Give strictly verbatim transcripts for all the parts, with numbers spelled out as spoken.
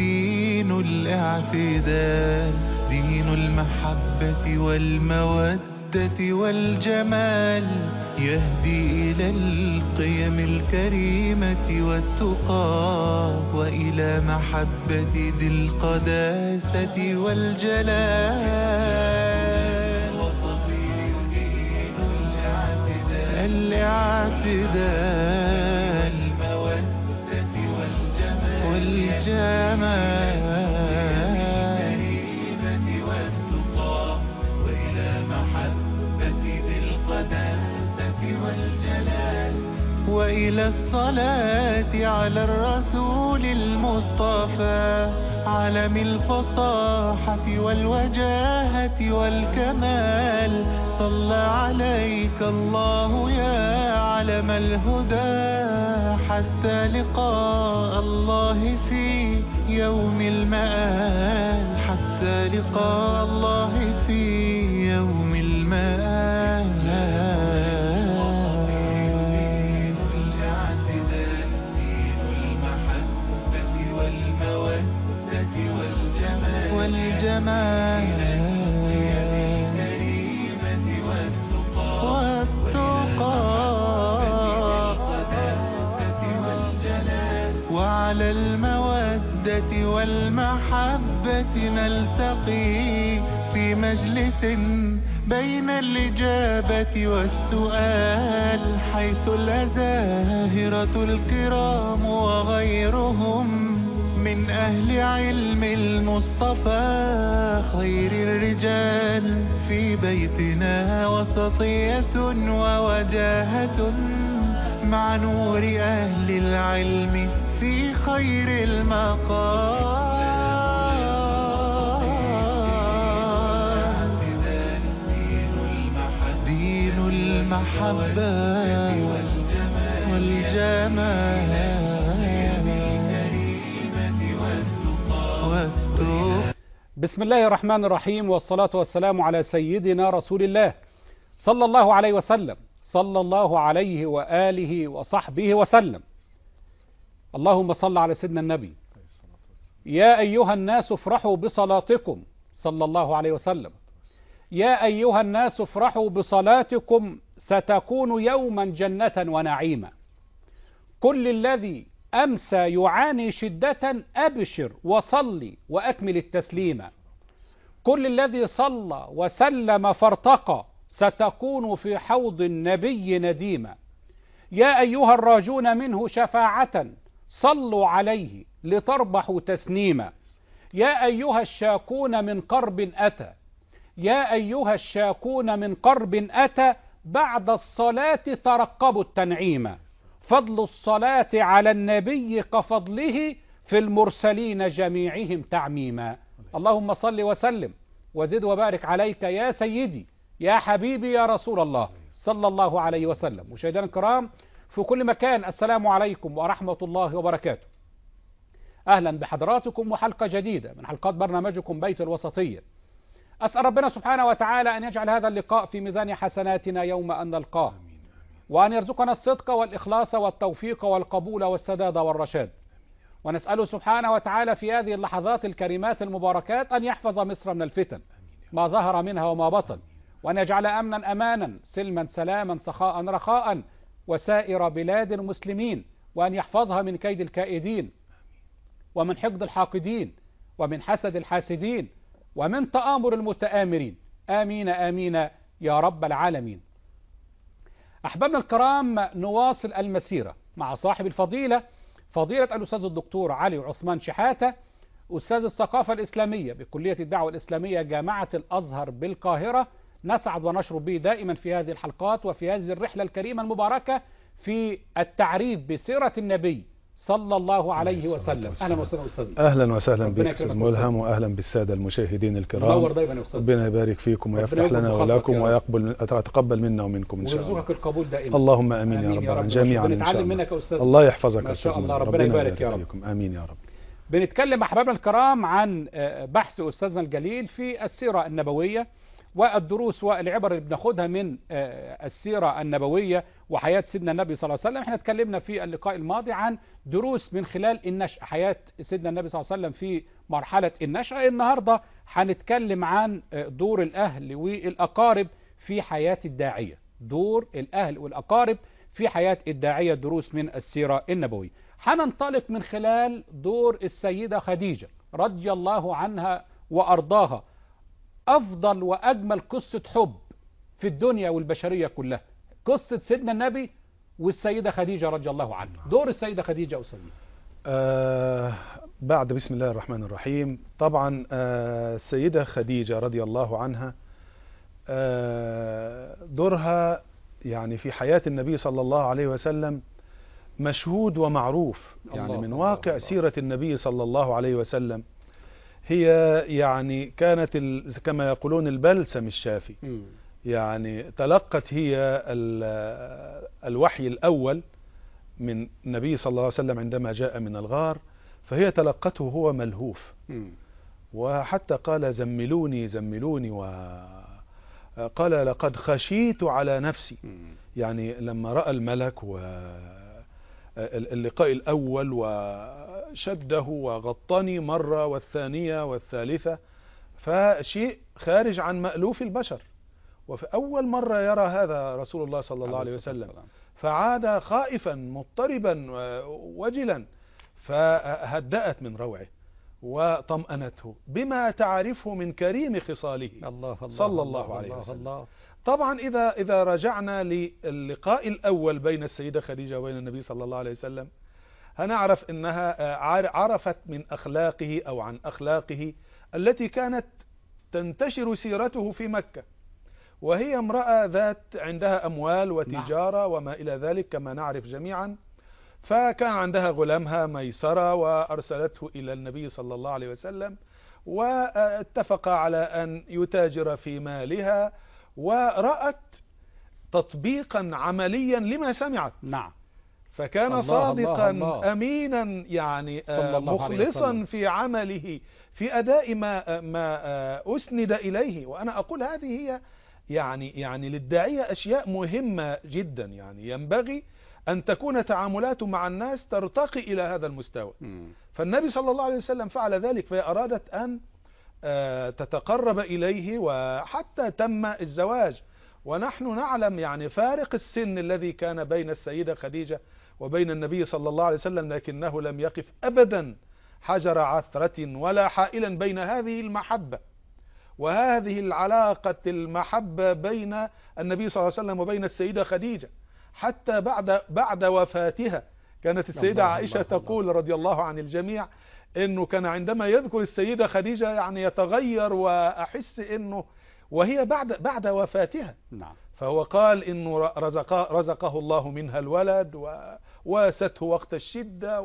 دين الاعتدال، دين المحبة والمودة والجمال، يهدي إلى القيم الكريمة والتقى، وإلى محبة ذي القداسة والجلال. وصفي دين الاعتدال، الاعتدال، المودة والجمال، والجمال، الكريمة والتقى، وإلى محبة ذي القداسة والجلال، وإلى الصلاة على الرسول المصطفى، علم الفصاحة والوجاهة والكمال. صلى عليك الله يا علم الهدى، حتى لقاء الله في يوم المآل، حتى لقاء الله في يوم المآل. والجمال الكريمة والتقى، والجلال، وعلى المودة والمحبة نلتقي في مجلس بين الإجابة والسؤال، حيث الأزاهرة الكرام وغيرهم من أهل علم المصطفى خير الرجال. في بيتنا وسطية ووجاهة، مع نور أهل العلم في خير المقام. دين المحبة والجمال. بسم الله الرحمن الرحيم، والصلاة والسلام على سيدنا رسول الله صلى الله عليه وسلم، صلى الله عليه وآله وصحبه وسلم. اللهم صل على سيدنا النبي. يا أيها الناس افرحوا بصلاتكم، صلى الله عليه وسلم. يا أيها الناس افرحوا بصلاتكم، ستكون يوما جنة ونعيما. كل الذي أمسى يعاني شدة أبشر وصلي وأكمل التسليم. كل الذي صلى وسلم فارتقى، ستكون في حوض النبي نديما. يا أيها الراجون منه شفاعة، صلوا عليه لتربحوا تسنيما. يا أيها الشاكون من قرب أتى، يا أيها الشاكون من قرب أتى، بعد الصلاة ترقبوا التنعيم. فضل الصلاة على النبي كفضله في المرسلين جميعهم تعميما. اللهم صل وسلم وزد وبارك عليك يا سيدي يا حبيبي يا رسول الله صلى الله عليه وسلم. مشاهدينا الكرام في كل مكان، السلام عليكم ورحمة الله وبركاته. أهلا بحضراتكم وحلقة جديدة من حلقات برنامجكم بيت الوسطية. أسأل ربنا سبحانه وتعالى أن يجعل هذا اللقاء في ميزان حسناتنا يوم أن نلقاه، وأن يرزقنا الصدق والإخلاص والتوفيق والقبول والسداد والرشاد. ونسأله سبحانه وتعالى في هذه اللحظات الكريمات المباركات أن يحفظ مصر من الفتن ما ظهر منها وما بطن، وأن يجعل أمنا أمانا، سلما سلاما، سخاء رخاء، وسائر بلاد المسلمين، وأن يحفظها من كيد الكائدين، ومن حقد الحاقدين، ومن حسد الحاسدين، ومن تآمر المتآمرين. آمين آمين يا رب العالمين. أحبابنا الكرام، نواصل المسيرة مع صاحب الفضيلة فضيلة الأستاذ الدكتور علي عثمان شحاتة، أستاذ الثقافة الإسلامية بكلية الدعوة الإسلامية جامعة الأزهر بالقاهرة. نسعد ونشرب به دائما في هذه الحلقات وفي هذه الرحلة الكريمة المباركة في التعريف بسيرة النبي صلى الله عليه وسلم. أهلا وسهلا أستاذنا. أهلا وسهلا بك أستاذ ملهم، وأهلا بالسادة المشاهدين الكرام. منور دايما يا أستاذ. ربنا يبارك فيكم ويفتح لنا ولكم ويقبل يتقبل منا ومنكم إن شاء الله. ويرزقك القبول دائما. اللهم آمين, آمين يا رب, رب جميعا إن شاء الله. منك يا أستاذ. الله يحفظك ما شاء الله. ربنا يبارك يا رب. فيكم. آمين يا رب. بنتكلم أحبابنا الكرام عن بحث أستاذنا الجليل في السيرة النبوية، والدروس والعبر اللي بناخدها من السيرة النبوية وحياة سيدنا النبي صلى الله عليه وسلم. احنا اتكلمنا في اللقاء الماضي عن دروس من خلال النشأ، حياة سيدنا النبي صلى الله عليه وسلم في مرحلة النشأة. النهاردة هنتكلم عن دور الأهل والأقارب في حياة الداعية، دور الأهل والأقارب في حياة الداعية، دروس من السيرة النبوية. هننطلق من خلال دور السيدة خديجة رضي الله عنها وأرضاها، أفضل وأجمل قصة حب في الدنيا والبشرية كلها، قصة سيدنا النبي والسيدة خديجة رضي الله عنها. دور السيدة خديجة أستاذنا. آه بعد بسم الله الرحمن الرحيم. طبعا آه السيدة خديجة رضي الله عنها آه دورها يعني في حياة النبي صلى الله عليه وسلم مشهود ومعروف، يعني من واقع الله سيرة النبي صلى الله عليه وسلم. هي يعني كانت كما يقولون البلسم الشافي، م. يعني تلقت هي الوحي الأول من النبي صلى الله عليه وسلم عندما جاء من الغار، فهي تلقته هو ملهوف، م. وحتى قال زملوني زملوني، وقال لقد خشيت على نفسي، م. يعني لما رأى الملك و اللقاء الأول وشده وغطني مرة والثانية والثالثة، فشيء خارج عن مألوف البشر، وفي أول مرة يرى هذا رسول الله صلى الله عليه وسلم، فعاد خائفا مضطربا وجلا، فهدأت من روعه وطمأنته بما تعرفه من كريم خصاله الله الله صلى الله, الله عليه وسلم. الله. طبعا إذا إذا رجعنا للقاء الأول بين السيدة خديجة وبين النبي صلى الله عليه وسلم، هنعرف أنها عرفت من أخلاقه أو عن أخلاقه التي كانت تنتشر سيرته في مكة، وهي امرأة ذات عندها أموال وتجارة وما إلى ذلك كما نعرف جميعا. فكان عندها غلامها ميسرة وأرسلته إلى النبي صلى الله عليه وسلم، واتفق على أن يتاجر في مالها، ورأت تطبيقا عمليا لما سمعت. نعم. فكان الله صادقا الله الله. أمينا، يعني مخلصا في عمله في أداء ما ما أسند إليه. وأنا أقول هذه هي يعني يعني للداعية أشياء مهمة جدا، يعني ينبغي أن تكون تعاملاته مع الناس ترتقي إلى هذا المستوى. م. فالنبي صلى الله عليه وسلم فعل ذلك، فهي أرادت أن تتقرب إليه، وحتى تم الزواج. ونحن نعلم يعني فارق السن الذي كان بين السيدة خديجة وبين النبي صلى الله عليه وسلم، لكنه لم يقف أبدا حجر عثرة ولا حائلا بين هذه المحبة وهذه العلاقة المحبة بين النبي صلى الله عليه وسلم وبين السيدة خديجة، حتى بعد بعد وفاتها. كانت السيدة عائشة تقول رضي الله عن الجميع انه كان عندما يذكر السيدة خديجة يعني يتغير، واحس انه وهي بعد بعد وفاتها. نعم. فهو قال انه رزق رزقه الله منها الولد، وواسته وقت الشدة،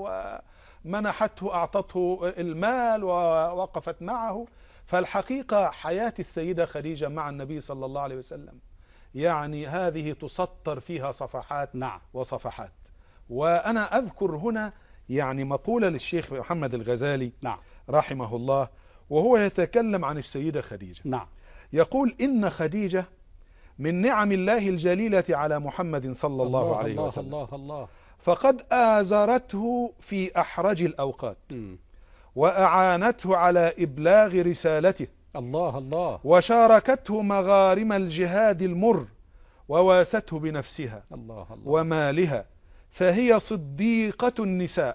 ومنحته اعطته المال، ووقفت معه. فالحقيقة حياة السيدة خديجة مع النبي صلى الله عليه وسلم يعني هذه تسطر فيها صفحات. نعم. وصفحات. وأنا أذكر هنا يعني مقولة للشيخ محمد الغزالي. نعم. رحمه الله، وهو يتكلم عن السيدة خديجة. نعم. يقول إن خديجة من نعم الله الجليلة على محمد صلى الله, الله عليه الله وسلم الله الله فقد آزرته في أحرج الأوقات، م. وأعانته على إبلاغ رسالته الله الله وشاركته مغارم الجهاد المر، وواسته بنفسها الله الله ومالها، فهي صديقة النساء،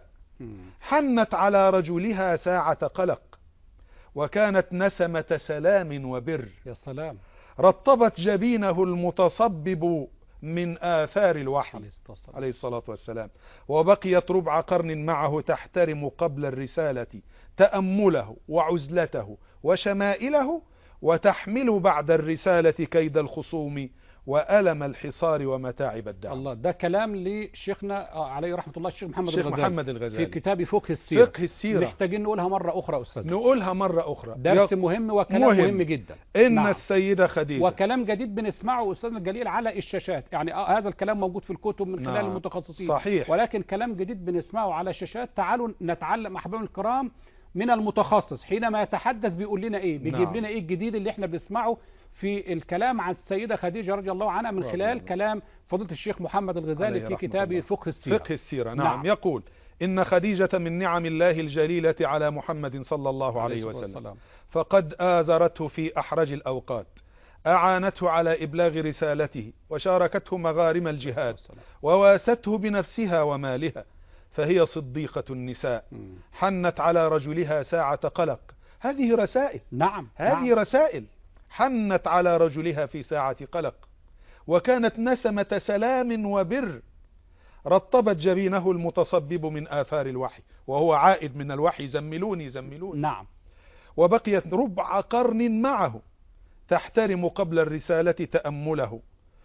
حنت على رجلها ساعة قلق، وكانت نسمة سلام وبر. يا سلام. رطبت جبينه المتصبب من آثار الوحي عليه الصلاة والسلام، وبقيت ربع قرن معه تحترم قبل الرسالة تأمله وعزلته وشمائله، وتحمل بعد الرسالة كيد الخصوم وألم الحصار ومتاعب الدعوة. الله، ده كلام لشيخنا عليه رحمة الله الشيخ محمد الشيخ الغزالي محمد الغزالي في كتاب فقه السيرة. فقه السيرة محتاجين نقولها مرة أخرى أستاذ. نقولها مرة أخرى، درس مهم وكلام مهم, مهم جدا. إن نعم. السيدة خديجة، وكلام جديد بنسمعه أستاذنا الجليل على الشاشات، يعني آه هذا الكلام موجود في الكتب من خلال نعم. المتخصصين. صحيح. ولكن كلام جديد بنسمعه على الشاشات. تعالوا نتعلم أحبابنا الكرام من المتخصص حينما يتحدث بيقول لنا ايه، بيجيب نعم. لنا ايه الجديد اللي احنا بنسمعه في الكلام عن السيدة خديجة رضي الله عنها من خلال كلام فضيلة الشيخ محمد الغزالي في كتابه فقه السيرة. فقه السيرة نعم. نعم. نعم. يقول إن خديجة من نعم الله الجليلة على محمد صلى الله عليه وسلم، فقد آزرته في أحرج الأوقات، أعانته على إبلاغ رسالته، وشاركته مغارم الجهاد، وواسته بنفسها ومالها، فهي صديقة النساء، حنت على رجلها ساعة قلق. هذه رسائل. نعم. هذه نعم. رسائل. حنت على رجلها في ساعة قلق، وكانت نسمة سلام وبر، رطبت جبينه المتصبب من آثار الوحي، وهو عائد من الوحي، زملوني زملوني. نعم. وبقيت ربع قرن معه، تحترم قبل الرسالة تأمله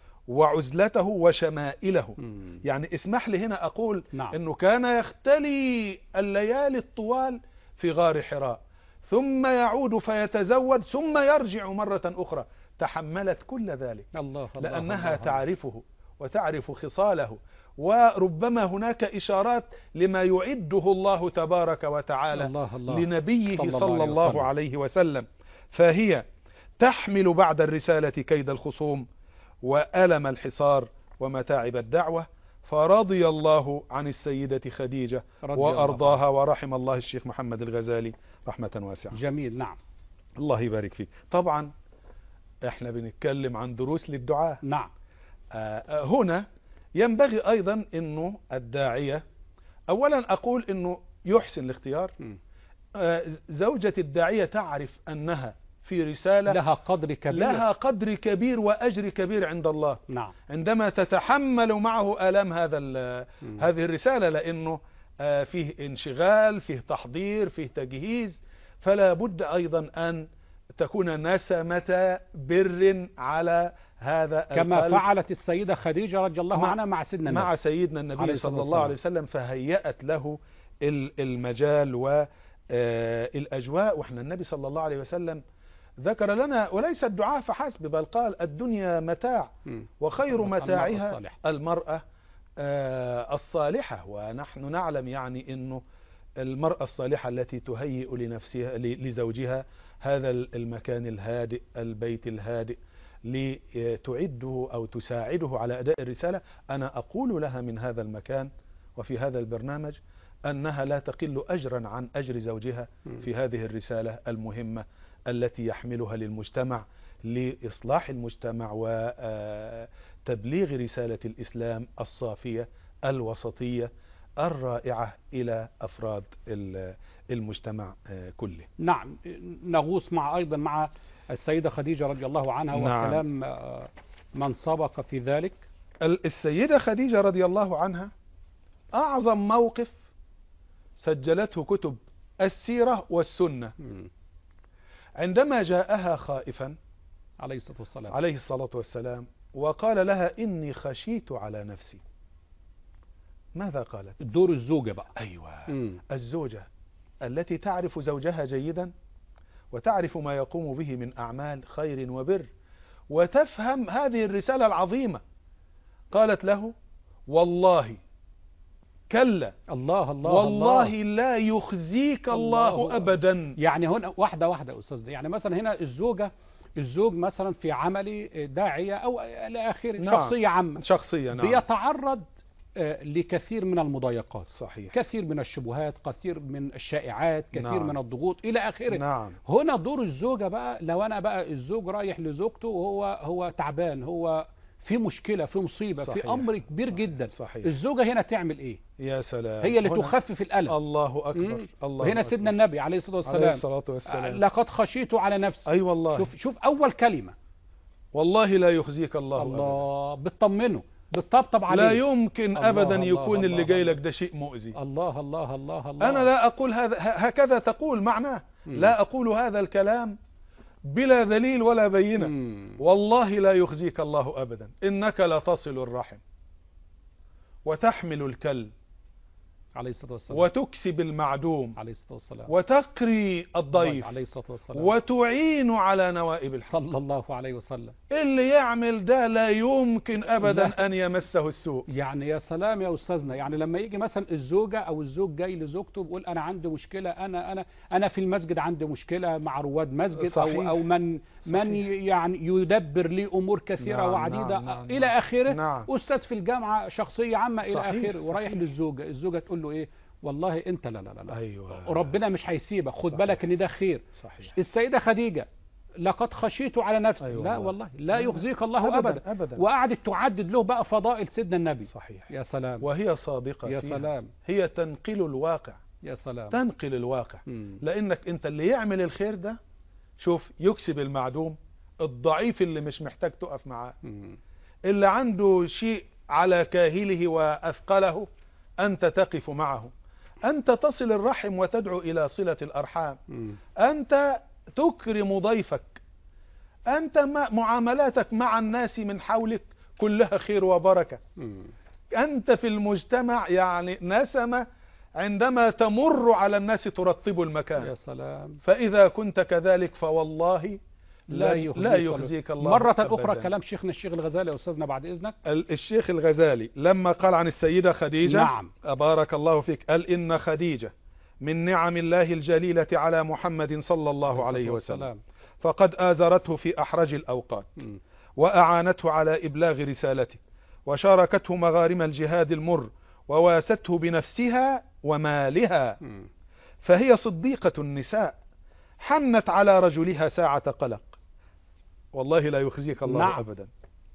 وعزلته وشمائله. مم. يعني اسمح لي هنا أقول نعم. أنه كان يختلي الليالي الطوال في غار حراء، ثم يعود فيتزود، ثم يرجع مرة أخرى. تحملت كل ذلك الله الله لأنها الله تعرفه وتعرف خصاله، وربما هناك إشارات لما يعده الله تبارك وتعالى الله الله لنبيه صلى, صلى الله الله عليه وسلم. فهي تحمل بعد الرسالة كيد الخصوم وألم الحصار ومتاعب الدعوة. فرضي الله عن السيدة خديجة وأرضاها، ورحم الله الشيخ محمد الغزالي رحمة واسعة. جميل. نعم. الله يبارك فيك. طبعا احنا بنتكلم عن دروس للدعاء. نعم. آه هنا ينبغي أيضا أنه الداعية أولا أقول أنه يحسن الاختيار. آه زوجة الداعية تعرف أنها في رسالة لها قدر كبير، لها قدر كبير وأجر كبير عند الله. نعم. عندما تتحمل معه آلام هذا هذه الرسالة، لأنه آه فيه انشغال، فيه تحضير، فيه تجهيز، فلا بد أيضا أن تكون نسمة بر على هذا كما القلب، فعلت السيدة خديجة رضي الله عنها مع سيدنا النبي مع سيدنا النبي صلى الله عليه وسلم، فهيأت له المجال والأجواء. وإحنا النبي صلى الله عليه وسلم ذكر لنا وليس الدعاء فحسب، بل قال الدنيا متاع وخير متاعها المرأة الصالحة. ونحن نعلم يعني أنه المرأة الصالحة التي تهيئ لنفسها لزوجها هذا المكان الهادئ، البيت الهادئ، لتعده أو تساعده على أداء الرسالة. أنا أقول لها من هذا المكان وفي هذا البرنامج أنها لا تقل أجرا عن أجر زوجها في هذه الرسالة المهمة التي يحملها للمجتمع، لإصلاح المجتمع وتبليغ رسالة الإسلام الصافية الوسطية الرائعة إلى أفراد المجتمع كله. نعم. نغوص مع أيضا مع السيدة خديجة رضي الله عنها. نعم. وكلام من سبق في ذلك. السيدة خديجة رضي الله عنها أعظم موقف سجلته كتب السيرة والسنة عندما جاءها خائفا عليه الصلاة والسلام عليه الصلاة والسلام وقال لها إني خشيت على نفسي. ماذا قالت؟ دور الزوجة بقى. أيوة. مم. الزوجة التي تعرف زوجها جيدا وتعرف ما يقوم به من أعمال خير وبر، وتفهم هذه الرسالة العظيمة. قالت له والله كلا، الله الله والله الله. لا يخزيك الله, الله أبدا. يعني هنا واحدة واحدة يا أستاذ، يعني مثلا هنا الزوجة الزوج مثلا في عملي داعية أو إلى آخره، نعم. شخصية عامة، شخصية نعم. بيتعرض لكثير من المضايقات، صحيح. كثير من الشبهات، كثير من الشائعات، كثير نعم. من الضغوط إلى آخره. نعم. هنا دور الزوجة بقى، لو أنا بقى الزوج رايح لزوجته وهو هو تعبان، هو في مشكلة، في مصيبة، صحيح. في أمر كبير جدا، صحيح. الزوجة هنا تعمل إيه؟ يا سلام، هي اللي تخفف الألم. الله أكبر. الله وهنا سيدنا النبي عليه الصلاة والسلام عليه الصلاة والسلام لقد خشيت على نفسي. أي أيوة والله. شوف شوف أول كلمة، والله لا يخزيك الله الله أبدا. بتطمنه، بتطبطب عليه. لا يمكن الله أبدا الله يكون الله اللي الله جاي لك ده شيء مؤذي. الله الله الله الله. أنا لا أقول هذا هكذا تقول معناه، م. لا أقول هذا الكلام بلا دليل ولا بينة. م. والله لا يخزيك الله أبدا، إنك لتصل الرحم وتحمل الكل عليه الصلاة والسلام، وتكسب المعدوم عليه الصلاة والسلام، وتقري الضيف عليه الصلاة والسلام، وتعين على نوائب الحق. صلى الله عليه وسلم. اللي يعمل ده لا يمكن أبدا لا. أن يمسه السوء. يعني يا سلام يا أستاذنا، يعني لما يجي مثلا الزوجة أو الزوج جاي لزوجته بيقول أنا عندي مشكلة، أنا أنا أنا في المسجد عندي مشكلة مع رواد مسجد، صحيح. أو أو من صحيح. من يعني يدبر لي أمور كثيرة نعم وعديدة، نعم نعم إلى آخره، نعم. أستاذ في الجامعة، شخصية عامة إلى صحيح آخره، ورايح صحيح. للزوجة، الزوجة تقول له إيه؟ والله أنت لا لا لا, لا. أيوة. ربنا مش هيسيبك، خد صحيح. بالك إن ده خير. صحيح. السيدة خديجة لقد خشيت على نفسي. أيوة لا والله. والله لا يخزيك الله أبداً أبدا, أبداً. وقعدت تعدد له بقى فضائل سيدنا النبي. صحيح. يا سلام. وهي صادقة يا فيها. سلام. هي تنقل الواقع. يا سلام. تنقل الواقع. مم. لأنك أنت اللي يعمل الخير ده، شوف، يكسب المعدوم، الضعيف اللي مش محتاج تقف معاه، مم. اللي عنده شيء على كاهله وأثقله، أنت تقف معه، أنت تصل الرحم وتدعو إلى صلة الأرحام، مم. أنت تكرم ضيفك، أنت معاملاتك مع الناس من حولك كلها خير وبركة. مم. أنت في المجتمع يعني نسمة، عندما تمر على الناس ترطب المكان. يا سلام. فإذا كنت كذلك فوالله لا يخزيك, يخزيك, لا يخزيك الله مرة أبداً. أخرى كلام شيخنا الشيخ الغزالي يا أستاذنا بعد إذنك. الشيخ الغزالي لما قال عن السيدة خديجة، نعم، بارك الله فيك، قال إن خديجة من نعم الله الجليلة على محمد صلى الله عليه وسلم، فقد آزرته في أحرج الأوقات، م. وأعانته على إبلاغ رسالته، وشاركته مغارم الجهاد المر، وواسته بنفسها ومالها، م. فهي صديقة النساء، حنت على رجلها ساعة قلق، والله لا يخزيك الله. نعم. أبدا.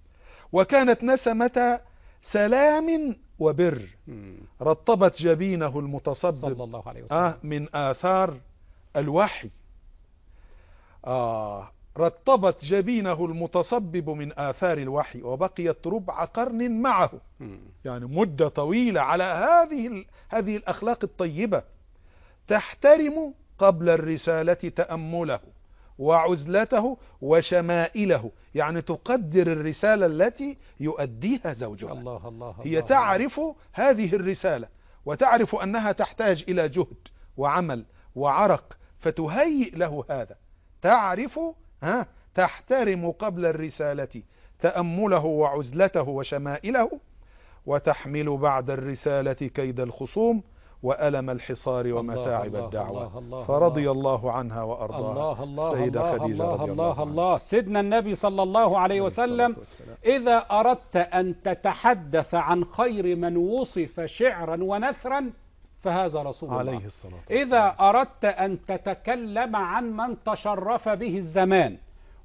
وكانت نسمة سلام وبر، م. رطبت جبينه المتصبب صلى الله عليه وسلم. آه من آثار الوحي، آه رطبت جبينه المتصبب من آثار الوحي، وبقيت ربع قرن معه، م. يعني مدة طويلة على هذه هذه الأخلاق الطيبة، تحترم قبل الرسالة تأمله وعزلته وشمائله، يعني تقدر الرسالة التي يؤديها زوجها. الله الله هي الله تعرف الله. هذه الرسالة، وتعرف أنها تحتاج إلى جهد وعمل وعرق، فتهيئ له هذا. تعرف ها تحترم قبل الرسالة تأمله وعزلته وشمائله، وتحمل بعد الرسالة كيد الخصوم وألم الحصار ومتاعب الله الدعوة. الله الله فرضي الله عنها وأرضاها. الله الله سيدة الله خديجة الله رضي الله الله, الله. سيدنا النبي صلى الله عليه وسلم، إذا أردت أن تتحدث عن خير من وصف شعرا ونثرا فهذا رسول الله عليه الصلاة والسلام. إذا أردت أن تتكلم عن من تشرف به الزمان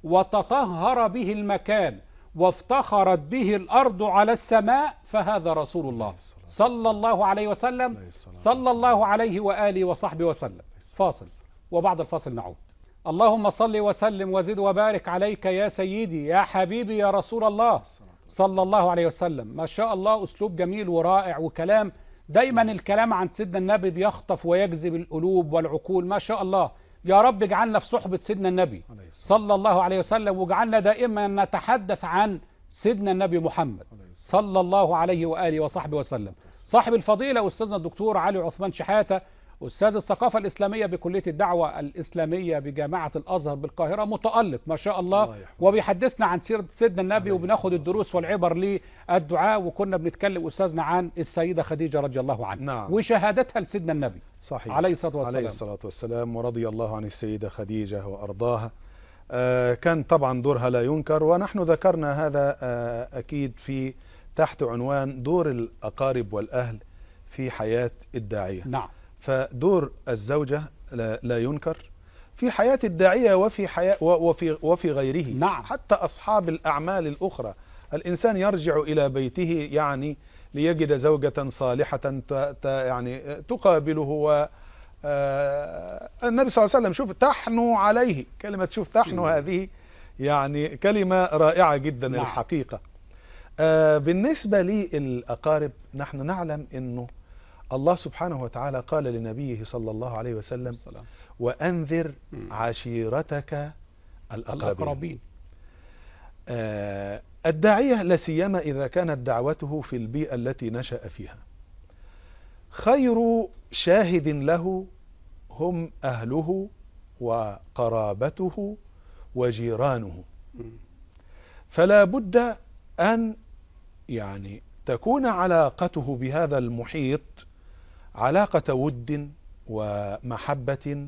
وتطهر به المكان وافتخرت به الأرض على السماء فهذا رسول الله صلى الله عليه وسلم، صلى الله عليه وآله وصحبه وسلم. فاصل، وبعد الفاصل نعود. اللهم صل وسلم وزد وبارك عليك يا سيدي يا حبيبي يا رسول الله صلى الله عليه وسلم. ما شاء الله، أسلوب جميل ورائع وكلام، دايما الكلام عن سيدنا النبي بيخطف ويجذب القلوب والعقول. ما شاء الله، يا رب اجعلنا في صحبة سيدنا النبي صلى الله عليه وسلم، واجعلنا دائما نتحدث عن سيدنا النبي محمد صلى الله عليه وآله وصحبه وسلم. صاحب الفضيلة أستاذنا الدكتور علي عثمان شحاتة، أستاذ الثقافة الإسلامية بكلية الدعوة الإسلامية بجامعة الأزهر بالقاهرة، متألق ما شاء الله، وبيحدثنا عن سيرة سيدنا النبي، وبناخد الدروس والعبر للدعاء. وكنا بنتكلم أستاذنا عن السيدة خديجة رضي الله عنها، نعم. وشهادتها لسيدنا النبي صحيح. عليه الصلاة والسلام. عليه الصلاة والسلام، ورضي الله عن السيدة خديجة وأرضاها. آه كان طبعا دورها لا ينكر، ونحن ذكرنا هذا آه أكيد في تحت عنوان دور الأقارب والأهل في حياة الداعية. نعم. فدور الزوجة لا, لا ينكر في حياة الداعية وفي حياة وفي وفي غيره. نعم. حتى أصحاب الأعمال الأخرى، الإنسان يرجع إلى بيته يعني ليجد زوجة صالحة ت يعني تقابله، و النبي صلى الله عليه وسلم شوف تحنو عليه، كلمة شوف تحنو هذه يعني كلمة رائعة جدا. نعم. الحقيقة آه بالنسبة للأقارب، نحن نعلم أنه الله سبحانه وتعالى قال لنبيه صلى الله عليه وسلم السلام. وأنذر عشيرتك الأقربين. آه الداعية لسيما إذا كانت دعوته في البيئة التي نشأ فيها، خير شاهد له هم أهله وقرابته وجيرانه. فلا بد أن يعني تكون علاقته بهذا المحيط علاقة ود ومحبة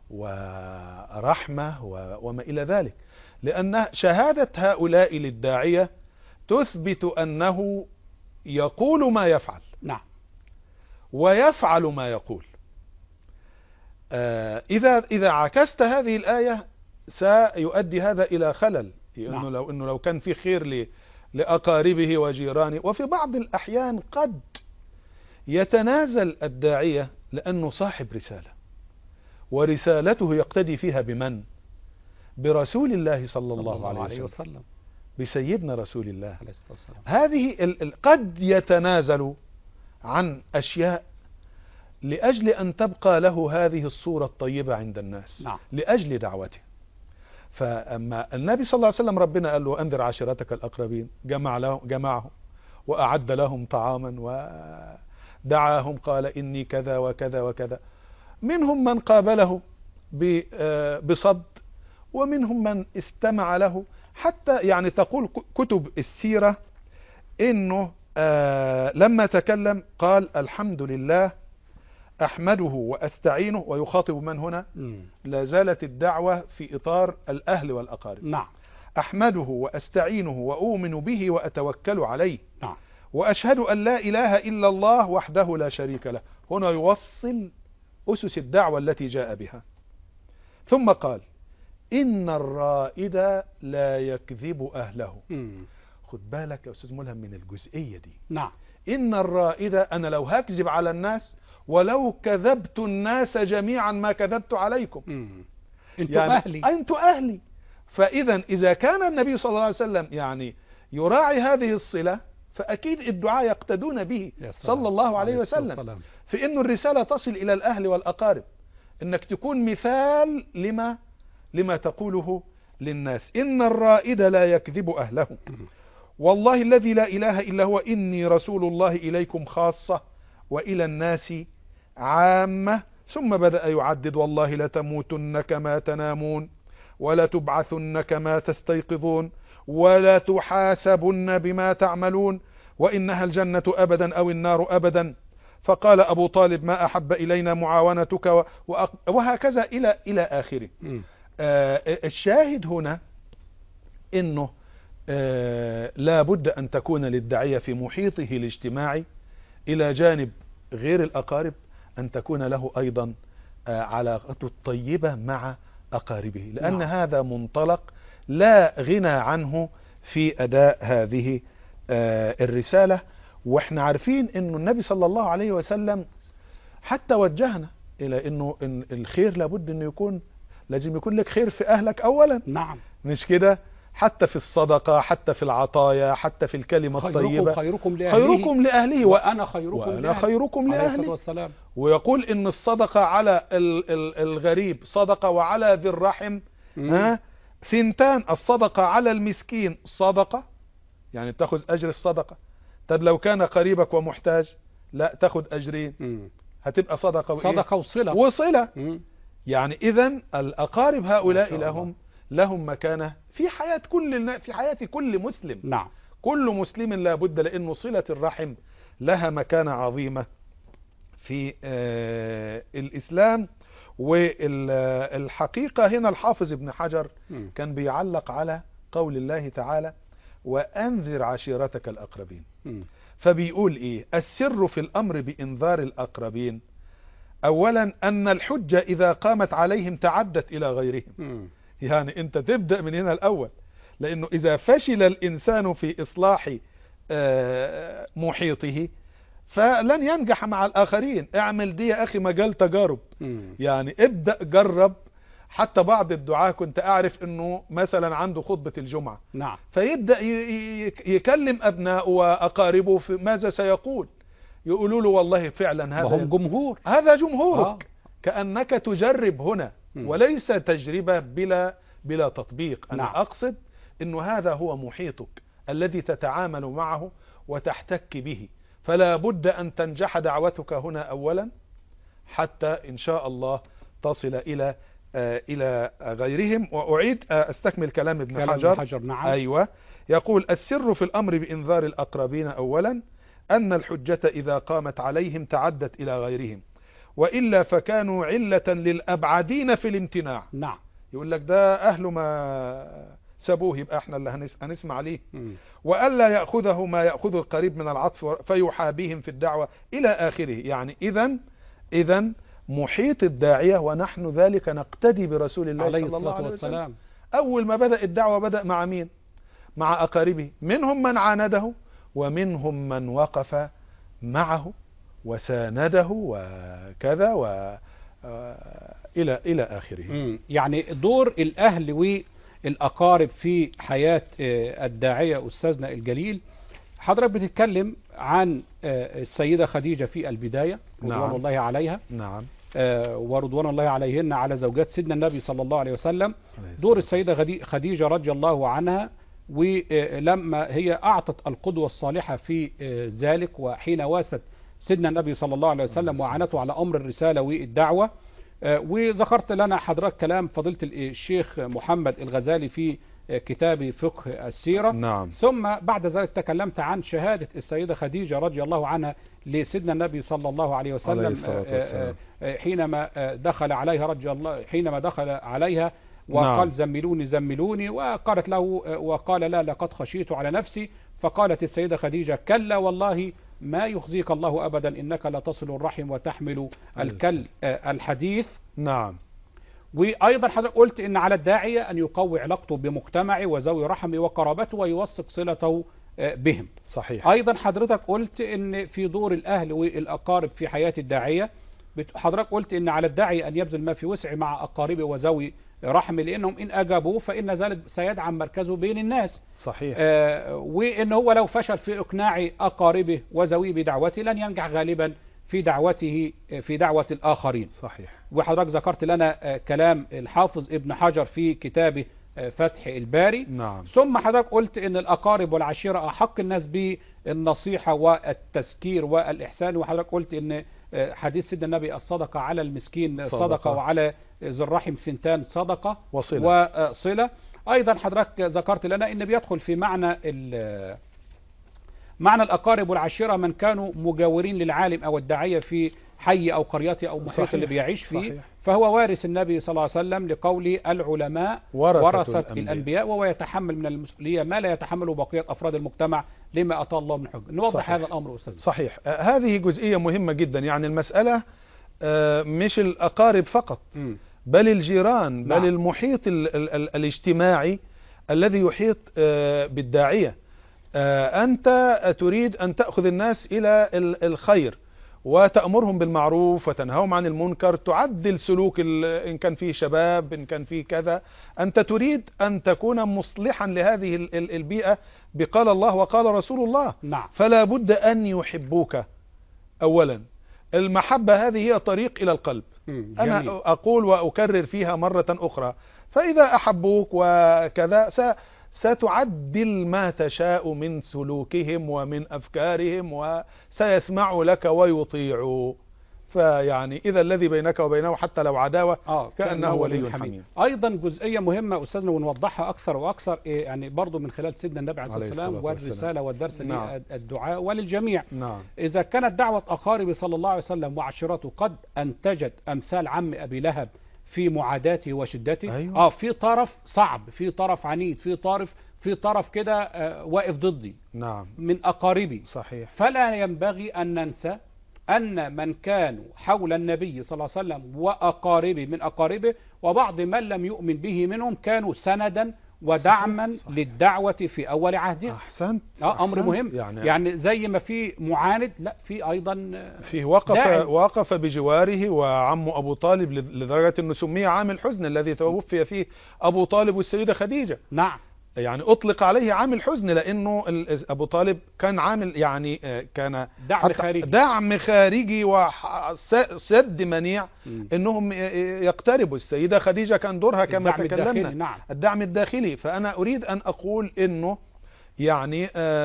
ورحمة وما إلى ذلك، لأن شهادة هؤلاء للداعية تثبت أنه يقول ما يفعل. نعم. ويفعل ما يقول. آه إذا إذا عكست هذه الآية سيؤدي هذا إلى خلل، لأنه نعم. لو إنه لو كان في خير لأقاربه وجيرانه، وفي بعض الأحيان قد يتنازل الداعية لأنه صاحب رسالة، ورسالته يقتدي فيها بمن؟ برسول الله صلى الله, الله عليه, عليه وسلم. وسلم بسيدنا رسول الله عليه الصلاة والسلام. هذه ال ال قد يتنازل عن أشياء لأجل أن تبقى له هذه الصورة الطيبة عند الناس. نعم. لأجل دعوته. فأما النبي صلى الله عليه وسلم ربنا قال له أنذر عشيرتك الأقربين، جمع له جمعهم وأعد لهم طعاما ودعاهم قال إني كذا وكذا وكذا. منهم من قابله بصد، ومنهم من استمع له، حتى يعني تقول كتب السيرة إنه آه لما تكلم قال الحمد لله أحمده وأستعينه، ويخاطب من هنا؟ لا زالت الدعوة في إطار الأهل والأقارب. نعم. أحمده وأستعينه وأؤمن به وأتوكل عليه. نعم. وأشهد أن لا إله إلا الله وحده لا شريك له. هنا يوصل أسس الدعوة التي جاء بها. ثم قال إن الرائد لا يكذب أهله. م. خد بالك يا أستاذ ملهم من الجزئية دي. نعم. إن الرائد، أنا لو هكذب على الناس ولو كذبت الناس جميعا ما كذبت عليكم. أنتوا يعني أهلي. أنتوا أهلي. فإذا إذا كان النبي صلى الله عليه وسلم يعني يراعي هذه الصلة، فأكيد الدعاء يقتدون به صلى الله عليه وسلم في إنه الرسالة تصل إلى الأهل والأقارب، إنك تكون مثال لما لما تقوله للناس. إن الرائد لا يكذب أهله والله الذي لا إله إلا هو إني رسول الله إليكم خاصة وإلى الناس عامة. ثم بدأ يعدد والله لتموتن كما تنامون ولا تبعثن كما تستيقظون ولا تحاسبن بما تعملون وإنها الجنة أبدا أو النار أبدا. فقال أبو طالب ما أحب إلينا معاونتك، وهكذا إلى إلى آخره. آه الشاهد هنا إنه آه لا بد أن تكون للداعية في محيطه الاجتماعي إلى جانب غير الأقارب أن تكون له أيضا آه علاقته الطيبة مع أقاربه، لأن نعم. هذا منطلق لا غنى عنه في أداء هذه آه الرسالة. واحنا عارفين انه النبي صلى الله عليه وسلم حتى وجهنا الى انه إن الخير لابد انه يكون لازم يكون لك خير في اهلك اولا. نعم. مش كده؟ حتى في الصدقة، حتى في العطايا، حتى في الكلمة خيركم الطيبة. خيركم لأهله خيركم لأهله وأنا خيركم وأنا لأهله خيركم لأهله. والسلام. ويقول ان الصدقة على الغريب صدقة وعلى ذي الرحم ها ثنتان. الصدقة على المسكين صدقة يعني تأخذ أجر الصدقة. طب لو كان قريبك ومحتاج لا تأخذ أجرين. م. هتبقى صدقة وإيه؟ صدقة وصلة وصلة. م. يعني إذن الأقارب هؤلاء لهم لهم مكانة في حياة كل في حياة كل مسلم. نعم. كل مسلم لا بد، لأنه صلة الرحم لها مكانة عظيمة في آه الإسلام. والحقيقة هنا الحافظ ابن حجر م. كان بيعلق على قول الله تعالى وأنذر عشيرتك الأقربين. م. فبيقول إيه السر في الأمر بإنذار الأقربين؟ أولا أن الحجة إذا قامت عليهم تعدت إلى غيرهم. م. يعني أنت تبدأ من هنا الأول، لأنه إذا فشل الإنسان في إصلاح محيطه فلن ينجح مع الآخرين. اعمل دي يا أخي مجال تجارب. م. يعني ابدأ جرب. حتى بعض الدعاة كنت أعرف أنه مثلا عنده خطبة الجمعة. نعم. فيبدأ يكلم أبناءه وأقاربه في ماذا سيقول. يقولوا له والله فعلا هذا هم جمهور، هذا جمهورك. آه. كأنك تجرب هنا م. وليس تجربة بلا بلا تطبيق. أنا نعم. أقصد أنه هذا هو محيطك الذي تتعامل معه وتحتك به. فلا بد أن تنجح دعوتك هنا أولا حتى إن شاء الله تصل إلى آه إلى غيرهم. وأعيد آه أستكمل كلام ابن كلام حجر, حجر نعم. أيوة يقول السر في الأمر بإنذار الأقربين أولا أن الحجة إذا قامت عليهم تعدت إلى غيرهم، وإلا فكانوا علة للأبعدين في الامتناع. نعم. يقول لك ده أهله ما سابوه يبقى احنا اللي هنسمع عليه. وألا يأخذه ما يأخذ القريب من العطف فيحابيهم في الدعوة إلى آخره. يعني إذن إذن محيط الداعية، ونحن ذلك نقتدي برسول الله عليه صلى الله عليه والسلام. وسلم. أول ما بدأ الدعوة بدأ مع مين؟ مع أقاربه، منهم من عانده ومنهم من وقف معه وسانده وكذا و إلى إلى آخره. يعني دور الأهل والأقارب في حياة الداعية أستاذنا الجليل، حضرتك بتتكلم عن السيدة خديجة في البداية رضوان نعم. الله عليها. نعم. ورضوان الله عليهن على زوجات سيدنا النبي صلى الله عليه وسلم. دور السيدة خديجة رضي الله عنها، ولما هي أعطت القدوة الصالحة في ذلك، وحين واست سيدنا النبي صلى الله عليه وسلم وعنته على أمر الرسالة والدعوة. وذكرت لنا حضرتك كلام فضيلة الشيخ محمد الغزالي في كتاب فقه السيرة. نعم. ثم بعد ذلك تكلمت عن شهادة السيدة خديجة رضي الله عنها لسيدنا النبي صلى الله عليه وسلم حينما دخل عليها رضي الله حينما دخل عليها وقال نعم. زملوني زملوني، وقالت له وقال لا لقد خشيت على نفسي، فقالت السيدة خديجة كلا والله ما يخزيك الله أبدا إنك لا تصل الرحم وتحمل الكل الحديث. نعم. وأيضا حضرتك قلت إن على الداعية أن يقوي علاقته بمجتمعه وذوي رحمه وقرابته ويوثق صلته بهم. صحيح. أيضا حضرتك قلت إن في دور الأهل والأقارب في حياة الداعية، حضرتك قلت إن على الداعية أن يبذل ما في وسعه مع أقاربه وذوي رحمه، لأنهم إن أجابوه فإن ذلك سيدعم مركزه بين الناس. صحيح. آه وإن هو لو فشل في إقناع أقاربه وذويه بدعوته لن ينجح غالبا في دعوته في دعوة الآخرين. صحيح. وحضرتك ذكرت لنا آه كلام الحافظ ابن حجر في كتابه آه فتح الباري. نعم. ثم حضرتك قلت إن الأقارب والعشيرة أحق الناس بالنصيحة والتذكير والإحسان، وحضرتك قلت إن حديث سيدنا النبي الصدقة على المسكين صدقة, صدقة وعلى ذي الرحم ثنتان صدقة وصلة. وصلة. أيضا حضرتك ذكرت لنا إن بيدخل في معنى معنى الأقارب والعشيرة من كانوا مجاورين للعالم أو الداعية في حي أو قريته أو محيط اللي بيعيش فيه. صحيح. فهو وارث النبي صلى الله عليه وسلم لقول العلماء ورثة الأنبياء. الأنبياء، وهو يتحمل من المسؤولية ما لا يتحمله بقية أفراد المجتمع لما أتى الله من حجة. نوضح صحيح. هذا الأمر أستاذ. صحيح. آه هذه جزئية مهمة جدا. يعني المسألة آه مش الأقارب فقط م. بل الجيران. نعم. بل المحيط ال ال ال الاجتماعي الذي يحيط آه بالداعية. آه أنت تريد أن تأخذ الناس إلى الخير وتأمرهم بالمعروف وتنهاهم عن المنكر، تعدل سلوك إن كان فيه شباب إن كان فيه كذا. أنت تريد أن تكون مصلحا لهذه البيئة بقال الله وقال رسول الله. نعم. فلا بد أن يحبوك أولا. المحبة هذه هي طريق إلى القلب. جميل. أنا أقول وأكرر فيها مرة أخرى، فإذا أحبوك وكذا س ستعدل ما تشاء من سلوكهم ومن أفكارهم وسيسمعوا لك ويطيعوا. فيعني إذا الذي بينك وبينه حتى لو عداوة آه كأنه ولي حميم. أيضا جزئية مهمة أستاذنا ونوضحها أكثر وأكثر، يعني برضو من خلال سيدنا النبي عليه الصلاة والسلام والرسالة والدرس نعم. للدعاء وللجميع. نعم. إذا كانت دعوة أقارب صلى الله عليه وسلم وعشيرته قد أنتجت أمثال عم أبي لهب في معاداته وشدته. أيوة. اه في طرف صعب، في طرف عنيد، في طرف في طرف كده آه واقف ضدي. نعم. من أقاربي. صحيح. فلا ينبغي أن ننسى أن من كانوا حول النبي صلى الله عليه وسلم وأقاربه من أقاربه وبعض من لم يؤمن به منهم كانوا سندا ودعما صحيح. صحيح. للدعوة في أول عهده. أحسنت. آه أمر أحسنت. مهم. يعني, يعني زي ما في معاند لا في أيضا فيه وقف داعم. وقف بجواره وعم أبو طالب لدرجة أنه سمي عام الحزن الذي توفي فيه أبو طالب والسيدة خديجة. نعم. يعني أطلق عليه عام الحزن لأنه أبو طالب كان عامل يعني كان دعم خارجي دعم خارجي وسد منيع أنهم يقتربوا. السيدة خديجة كان دورها كما تكلمنا نعم. الدعم الداخلي. فأنا أريد أن أقول أنه يعني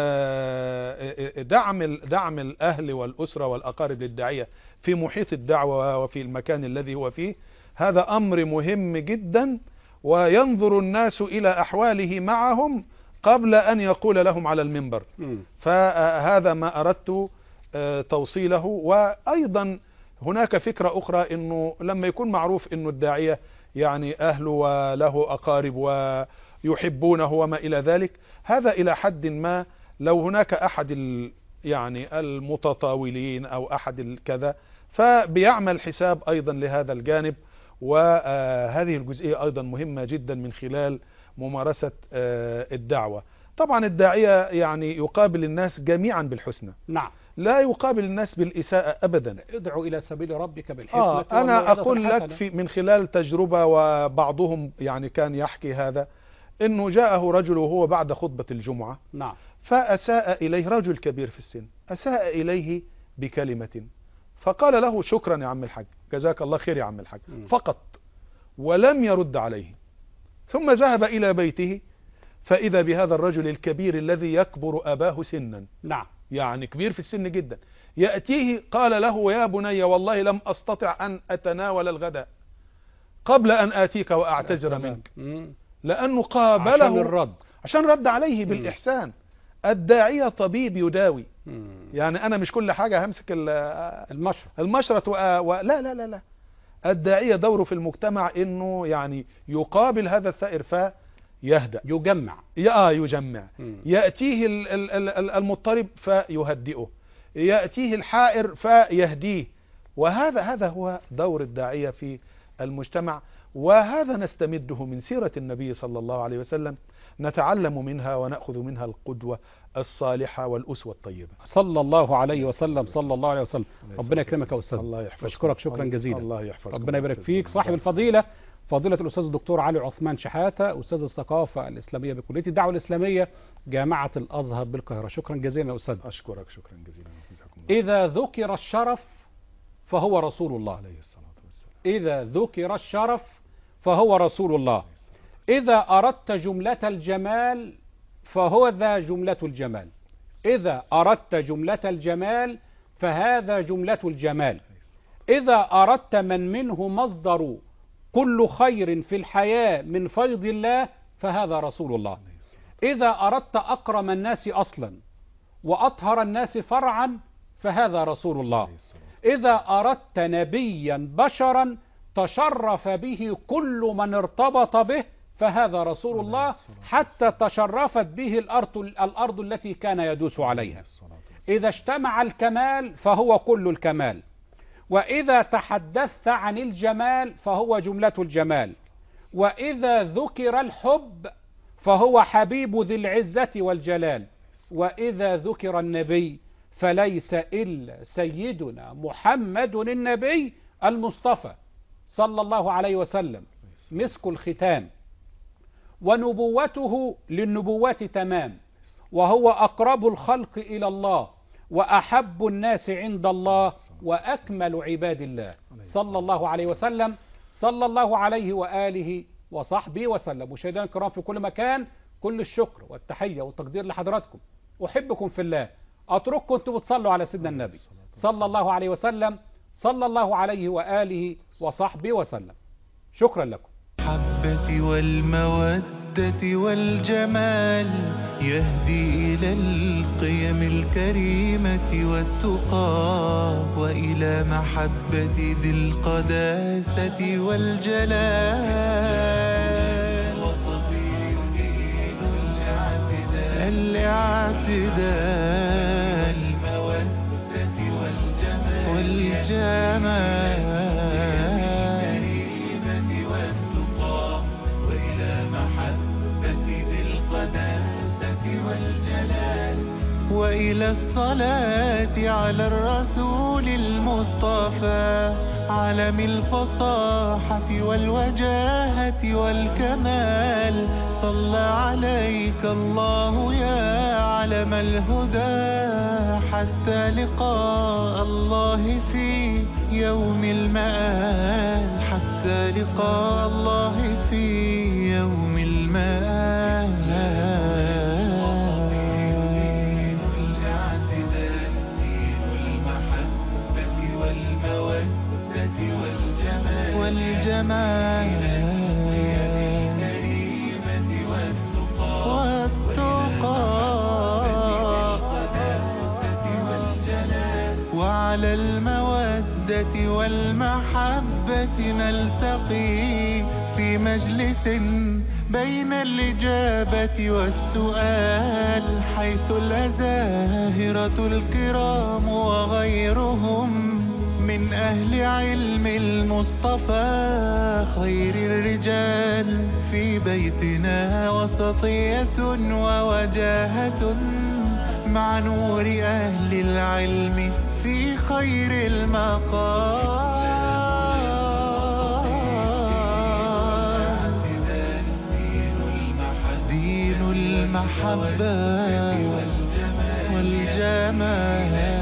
دعم دعم الأهل والأسرة والأقارب للداعية في محيط الدعوة وفي المكان الذي هو فيه، هذا أمر مهم جدا، وينظر الناس إلى أحواله معهم قبل أن يقول لهم على المنبر. فهذا ما أردت توصيله. وأيضا هناك فكرة أخرى، أنه لما يكون معروف أنه الداعية يعني أهله وله أقارب ويحبونه وما إلى ذلك، هذا إلى حد ما لو هناك أحد يعني المتطاولين أو أحد الكذا فبيعمل حساب أيضا لهذا الجانب. وهذه الجزئية أيضا مهمة جدا من خلال ممارسة الدعوة. طبعا الداعية يعني يقابل الناس جميعا بالحسنى، نعم، لا يقابل الناس بالإساءة أبدا. ادعو إلى سبيل ربك بالحكمة. آه أنا أقول لك في من خلال تجربة، وبعضهم يعني كان يحكي هذا، إنه جاءه رجل وهو بعد خطبة الجمعة، نعم، فأساء إليه رجل كبير في السن، أساء إليه بكلمة، فقال له شكرا يا عم الحاج، جزاك الله خير يا عم الحاج، فقط، ولم يرد عليه. ثم ذهب إلى بيته فإذا بهذا الرجل الكبير الذي يكبر أباه سنا، نعم، يعني كبير في السن جدا، يأتيه قال له يا بني والله لم أستطع أن أتناول الغداء قبل أن آتيك وأعتذر منك، لأنه قابله عشان الرد، عشان رد عليه بالإحسان. الداعية طبيب يداوي. يعني أنا مش كل حاجة همسك المشرط المشرط و... و... لا لا لا لا الداعية دوره في المجتمع إنه يعني يقابل هذا الثائر فيهدأ، يجمع آه يجمع. يأتيه المضطرب فيهدئه، يأتيه الحائر فيهديه. وهذا هذا هو دور الداعية في المجتمع، وهذا نستمده من سيرة النبي صلى الله عليه وسلم، نتعلم منها ونأخذ منها القدوة الصالحة والأسوة الطيبة صلى الله عليه وسلم. صلى الله عليه وسلم. ربنا يكرمك يا أستاذ، الله يحفظك، أشكرك شكرا جزيلا. الله يحفظك، ربنا يبارك فيك. صاحب الفضيلة فضيلة الأستاذ الدكتور علي عثمان شحاتة، أستاذ الثقافة الإسلامية بكلية الدعوة الإسلامية جامعة الأزهر بالقاهرة. شكرا جزيلا يا أستاذ. أشكرك شكرا جزيلا. إذا ذكر الشرف فهو رسول الله عليه الصلاة والسلام. إذا ذكر الشرف فهو رسول الله. إذا أردت جملة الجمال فهو ذا جملة الجمال. إذا أردت جملة الجمال فهذا جملة الجمال. إذا أردت من منه مصدر كل خير في الحياة من فيض الله فهذا رسول الله. إذا أردت أكرم الناس أصلا وأطهر الناس فرعا فهذا رسول الله. إذا أردت نبيا بشرا تشرف به كل من ارتبط به فهذا رسول الله، حتى تشرفت به الأرض, الأرض التي كان يدوس عليها. إذا اجتمع الكمال فهو كل الكمال، وإذا تحدثت عن الجمال فهو جملة الجمال، وإذا ذكر الحب فهو حبيب ذي العزة والجلال، وإذا ذكر النبي فليس إلا سيدنا محمد النبي المصطفى صلى الله عليه وسلم مسك الختام، ونبوته للنبوات تمام، وهو أقرب الخلق إلى الله وأحب الناس عند الله وأكمل عباد الله صلى الله عليه وسلم. صلى الله عليه وآله وصحبه وسلم. مشاهدينا الكرام في كل مكان، كل الشكر والتحية والتقدير لحضراتكم. أحبكم في الله، أترككم أنتم بتصلوا على سيدنا النبي صلى الله عليه وسلم. صلى الله عليه وآله وصحبه وسلم. شكرا لكم. المحبة والمودة والجمال يهدي إلى القيم الكريمة والتقى، وإلى محبة ذي القداسة والجلال، وصفي دين الاعتدال، المودة والجمال والجمال وإلى الصلاة على الرسول المصطفى، علم الفصاحة والوجاهة والكمال. صلى عليك الله يا علم الهدى، حتى لقاء الله في يوم المآل، حتى لقاء الله في يوم المآل. على المودة والمحبة نلتقي في مجلس بين الإجابة والسؤال، حيث الأزاهرة الكرام وغيرهم من أهل علم المصطفى خير الرجال. في بيتنا وسطية ووجاهة مع نور أهل العلم في خير المقام. دين المحبة والجمال